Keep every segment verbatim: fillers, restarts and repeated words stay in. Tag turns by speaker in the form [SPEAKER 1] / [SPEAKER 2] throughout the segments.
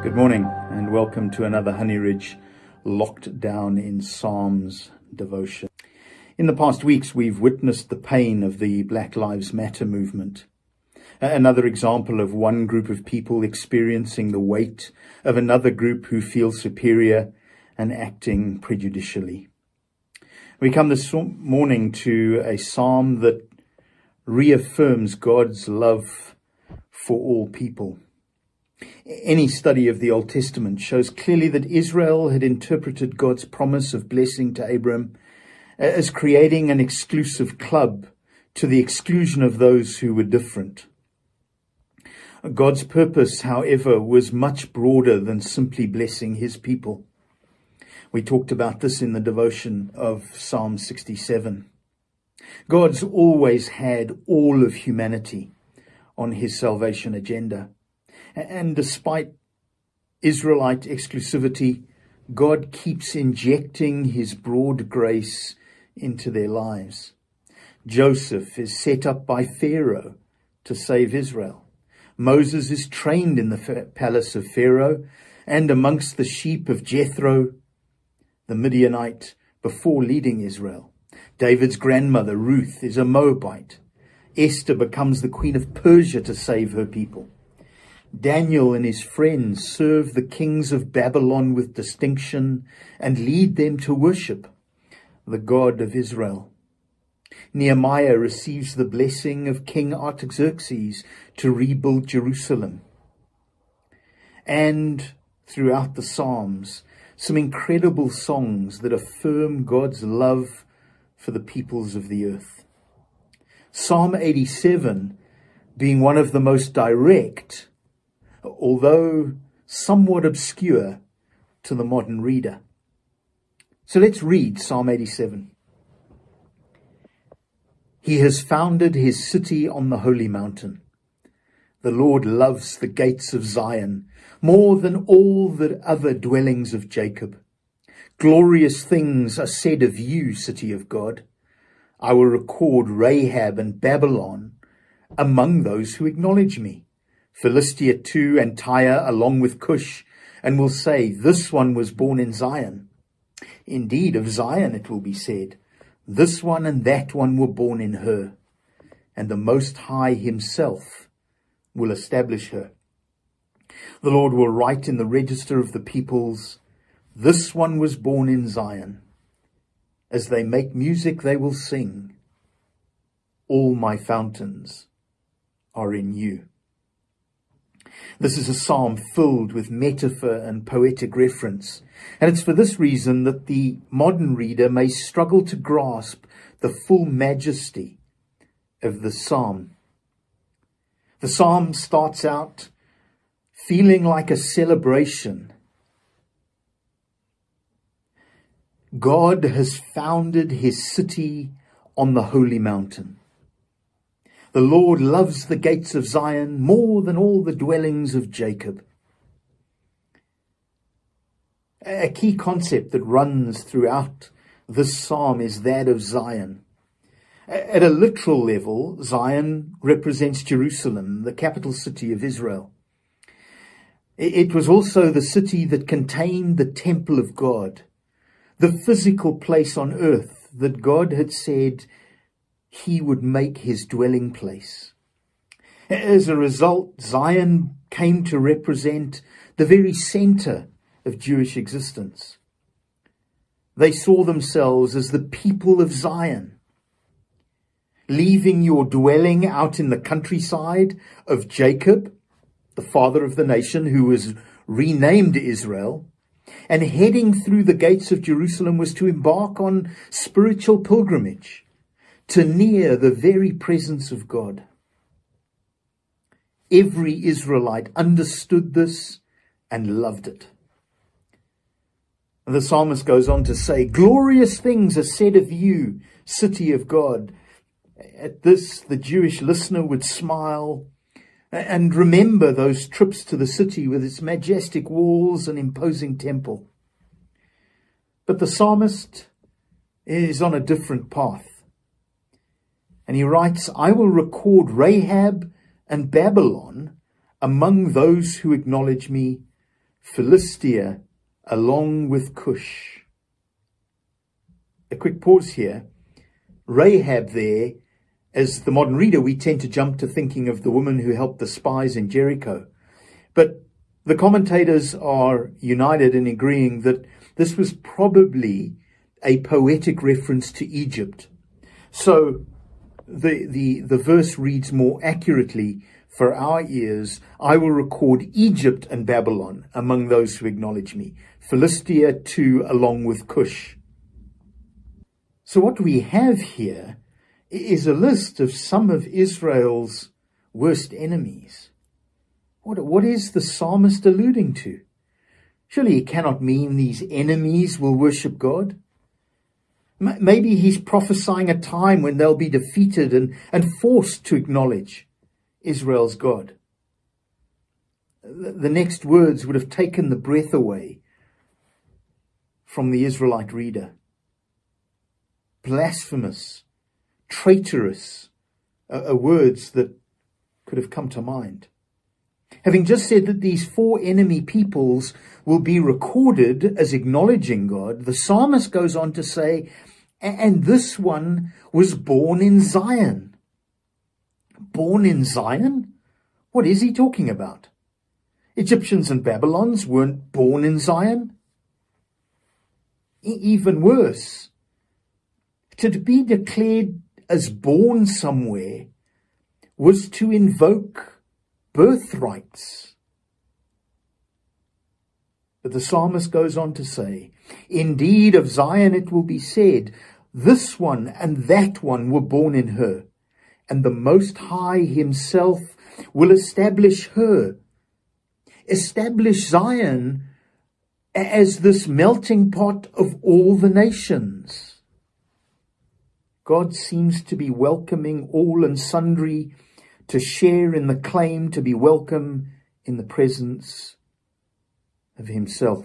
[SPEAKER 1] Good morning and welcome to another Honey Ridge Locked Down in Psalms devotion. In the past weeks, we've witnessed the pain of the Black Lives Matter movement. Another example of one group of people experiencing the weight of another group who feel superior and acting prejudicially. We come this morning to a psalm that reaffirms God's love for all people. Any study of the Old Testament shows clearly that Israel had interpreted God's promise of blessing to Abram as creating an exclusive club to the exclusion of those who were different. God's purpose, however, was much broader than simply blessing his people. We talked about this in the devotion of Psalm sixty-seven. God's always had all of humanity on his salvation agenda. And despite Israelite exclusivity, God keeps injecting his broad grace into their lives. Joseph is set up by Pharaoh to save Israel. Moses is trained in the palace of Pharaoh and amongst the sheep of Jethro, the Midianite, before leading Israel. David's grandmother, Ruth, is a Moabite. Esther becomes the queen of Persia to save her people. Daniel and his friends serve the kings of Babylon with distinction and lead them to worship the God of Israel. Nehemiah receives the blessing of King Artaxerxes to rebuild Jerusalem. And throughout the Psalms, some incredible songs that affirm God's love for the peoples of the earth. Psalm eighty-seven being one of the most direct, although somewhat obscure to the modern reader. So let's read Psalm eighty-seven. He has founded his city on the holy mountain. The Lord loves the gates of Zion more than all the other dwellings of Jacob. Glorious things are said of you, city of God. I will record Rahab and Babylon among those who acknowledge me. Philistia too, and Tyre along with Cush, and will say, this one was born in Zion. Indeed, of Zion it will be said, this one and that one were born in her, and the Most High himself will establish her. The Lord will write in the register of the peoples, this one was born in Zion. As they make music, they will sing, all my fountains are in you. This is a psalm filled with metaphor and poetic reference, and it's for this reason that the modern reader may struggle to grasp the full majesty of the psalm. The psalm starts out feeling like a celebration. God has founded his city on the holy mountain. The Lord loves the gates of Zion more than all the dwellings of Jacob. A key concept that runs throughout this psalm is that of Zion. At a literal level, Zion represents Jerusalem, the capital city of Israel. It was also the city that contained the temple of God, the physical place on earth that God had said he would make his dwelling place. As a result, Zion came to represent the very center of Jewish existence. They saw themselves as the people of Zion. Leaving your dwelling out in the countryside of Jacob, the father of the nation who was renamed Israel, and heading through the gates of Jerusalem was to embark on spiritual pilgrimage, to near the very presence of God. Every Israelite understood this and loved it. The psalmist goes on to say, glorious things are said of you, city of God. At this, the Jewish listener would smile and remember those trips to the city with its majestic walls and imposing temple. But the psalmist is on a different path. And he writes, I will record Rahab and Babylon among those who acknowledge me Philistia along with Cush. A quick pause here. Rahab there, as the modern reader, we tend to jump to thinking of the woman who helped the spies in Jericho. But the commentators are united in agreeing that this was probably a poetic reference to Egypt. So the, the, the verse reads more accurately for our ears, I will record Egypt and Babylon among those who acknowledge me. Philistia too, along with Cush. So what we have here is a list of some of Israel's worst enemies. What, what is the psalmist alluding to? Surely it cannot mean these enemies will worship God. M- maybe he's prophesying a time when they'll be defeated and, and forced to acknowledge Israel's God. The, the next words would have taken the breath away from the Israelite reader. Blasphemous, traitorous are, are words that could have come to mind. Having just said that these four enemy peoples will be recorded as acknowledging God, the psalmist goes on to say, and this one was born in Zion. Born in Zion? What is he talking about? Egyptians and Babylons weren't born in Zion. E- even worse, to be declared as born somewhere was to invoke birthrights. But the psalmist goes on to say, indeed of Zion it will be said, this one and that one were born in her, and the Most High himself will establish her. Establish Zion as this melting pot of all the nations. God seems to be welcoming all and sundry to share in the claim to be welcome in the presence of himself.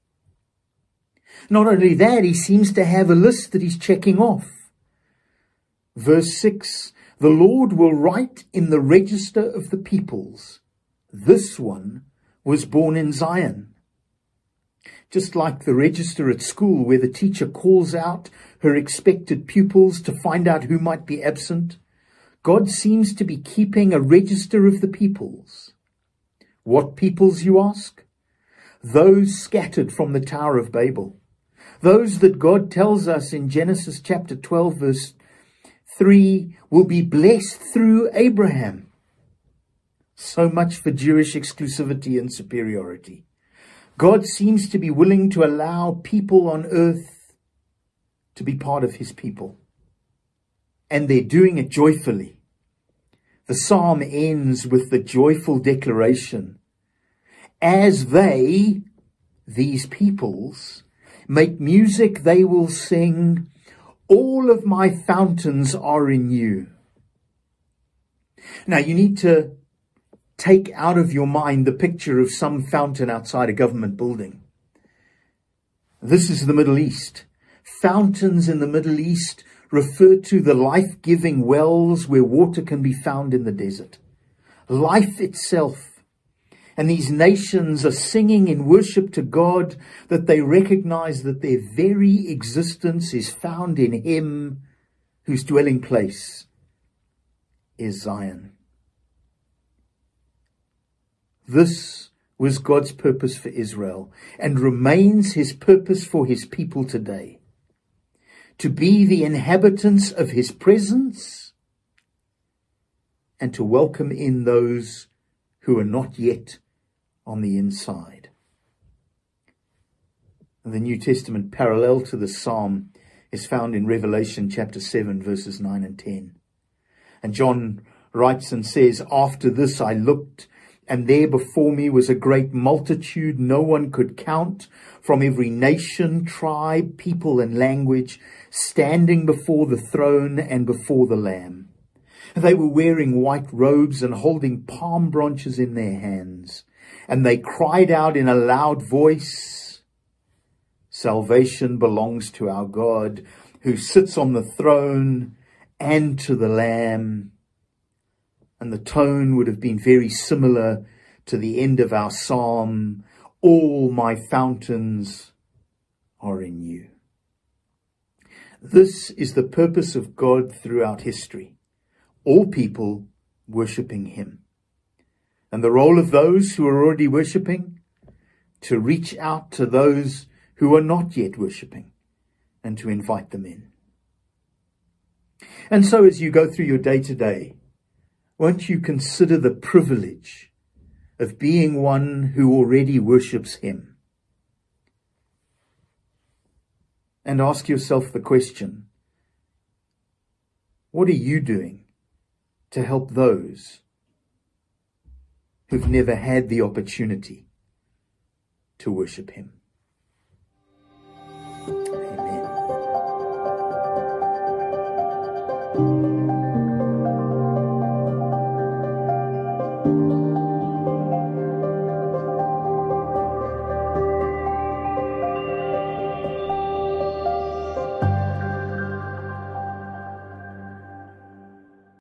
[SPEAKER 1] Not only that, he seems to have a list that he's checking off. Verse six, the Lord will write in the register of the peoples, this one was born in Zion. Just like the register at school where the teacher calls out her expected pupils to find out who might be absent, God seems to be keeping a register of the peoples. What peoples, you ask? Those scattered from the Tower of Babel. Those that God tells us in Genesis chapter twelve, verse three, will be blessed through Abraham. So much for Jewish exclusivity and superiority. God seems to be willing to allow people on earth to be part of his people. And they're doing it joyfully. The psalm ends with the joyful declaration, as they, these peoples, make music, they will sing, all of my fountains are in you. Now you need to take out of your mind the picture of some fountain outside a government building. This is the Middle East. Fountains in the Middle East refer to the life-giving wells where water can be found in the desert. Life itself. And these nations are singing in worship to God that they recognize that their very existence is found in him whose dwelling place is Zion. This was God's purpose for Israel and remains his purpose for his people today. To be the inhabitants of his presence and to welcome in those who are not yet on the inside. The New Testament parallel to the psalm is found in Revelation chapter seven, verses nine and ten. And John writes and says, after this I looked, and there before me was a great multitude no one could count, from every nation, tribe, people, and language, standing before the throne and before the Lamb. They were wearing white robes and holding palm branches in their hands. And they cried out in a loud voice, salvation belongs to our God, who sits on the throne, and to the Lamb. And the tone would have been very similar to the end of our psalm. All my fountains are in you. This is the purpose of God throughout history. All people worshipping him. And the role of those who are already worshipping, to reach out to those who are not yet worshipping and to invite them in. And so as you go through your day to day, won't you consider the privilege of being one who already worships him? And ask yourself the question, what are you doing to help those who've never had the opportunity to worship him?